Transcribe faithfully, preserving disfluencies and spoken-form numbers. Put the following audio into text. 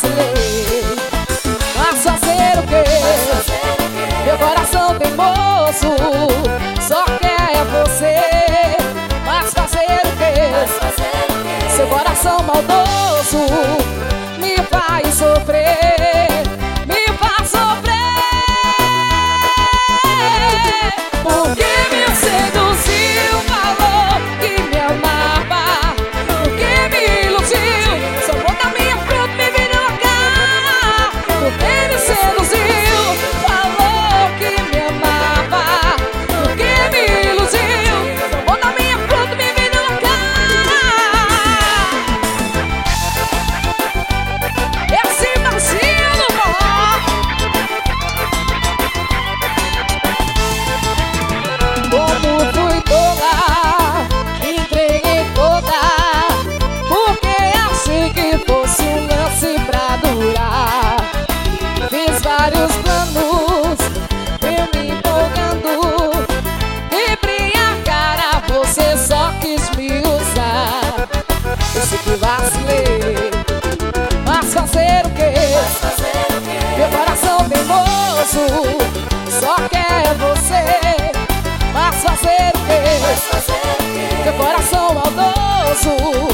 vacilei. Mas fazer o quê? Meu coração teimoso só quer você. Mas fazer o quê? Seu coração maldoso me faz sofrer, me faz sofrer. Porque me seduziu, falou que me amava. Porque me iludiu, salvou da minha fruta, me virou a cara. Porque me seduziu, falou que me amava. Porque me iludiu, salvou da minha fruta, me virou a cara. Esse Marcinho, ó. Como fui tola, entreguei toda, porque achei que fosse um lance pra durar. Fiz vários planos, eu me empolgando, quebrei a cara, você só quis me usar. Eu sei que vacilei, mas fazer o quê? Meu coração teimoso só quer você. Mas fazer o quê? Meu coração maldoso